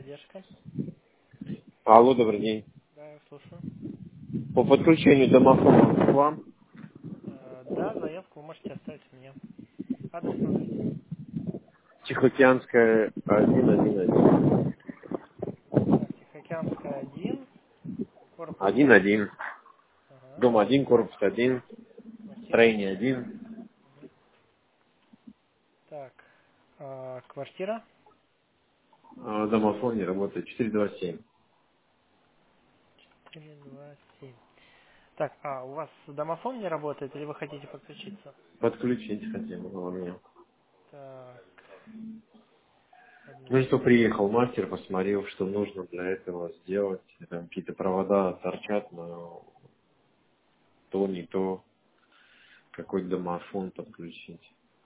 поддержка. Алло, добрый день. Да, я слушаю. По подключению домофона к вам. Да, заявку вы можете оставить у меня. Адрес назовите. Тихоокеанская 111. Так, Тихоокеанская 1, корпус. 1-1. Ага, Дом 1, корпус 1, квартира. строение 1. Мгм. Так, квартира. Домофон не работает. 427. 427. Так, у вас домофон не работает или вы хотите подключиться? Подключить хотим его мне. Так, одну Ну и что секунду. приехал мастер, посмотрел, что нужно для этого сделать. Там какие-то провода торчат, но то не то. Какой домофон подключить.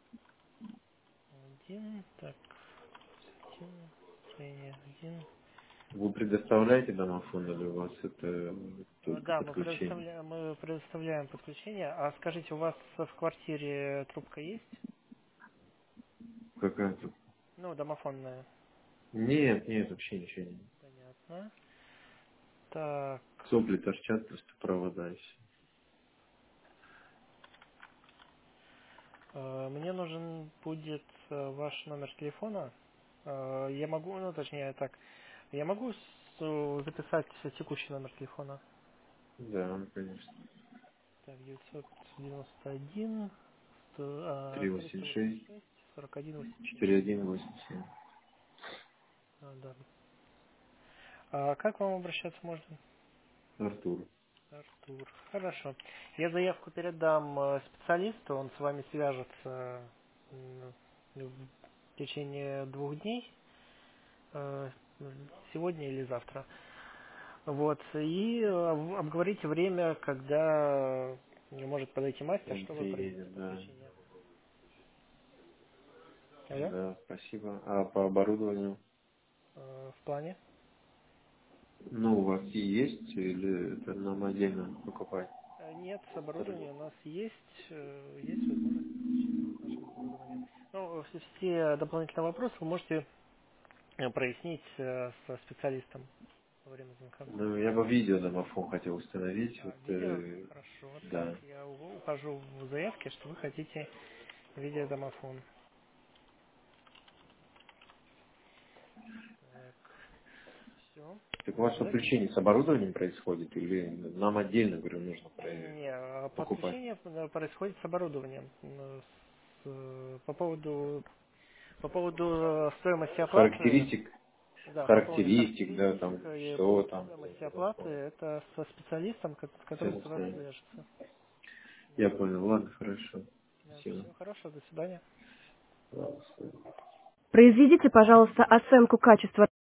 Один, так, один, строение один. Вы предоставляете домофон или у вас это только Да, подключение? мы предоставляем подключение. А скажите, у вас в квартире трубка есть? Какая-то. Ну, домофонная. Нет, нет, вообще ничего нет. Понятно. Так, Сопли торчат, просто провода и всё. мне нужен будет ваш номер телефона. Я могу, ну, точнее, так, я могу записать текущий номер телефона. Да, конечно. Так, 991, 386 386, 41, 87. 4187. Да. А как вам обращаться можно? Артур. Артур. Хорошо. Я заявку передам специалисту, он с вами свяжется в течение 2 дней, э, сегодня или завтра. Вот. И обговорите время, когда может подойти мастер, Он чтобы провести приедет, да. подключение. Алло? Да, спасибо. А по оборудованию? В плане? Ну, у вас и есть, или это нам отдельно покупать? Нет, оборудование у нас есть возможность подключиться с нашим оборудованием. Ну, все дополнительные вопросы вы можете прояснить со специалистом во время звонка. Ну, я бы видео домофон хотел установить. Вот, Видео? Хорошо. Так, да. я укажу в заявке, что вы хотите видеодомофон. Так, все. Так у вас подключение с оборудованием происходит, или нам отдельно, говорю, нужно Не, покупать? подключение происходит с оборудованием. По поводу стоимости оплаты, Характеристик, да, по поводу характеристик, да, характеристик там, и что там, стоимости оплаты, это со специалистом, который с вами все. свяжется. Я понял, ладно, хорошо. Спасибо. Всего хорошего, до свидания. Ладно, всё. Произведите, пожалуйста, оценку качества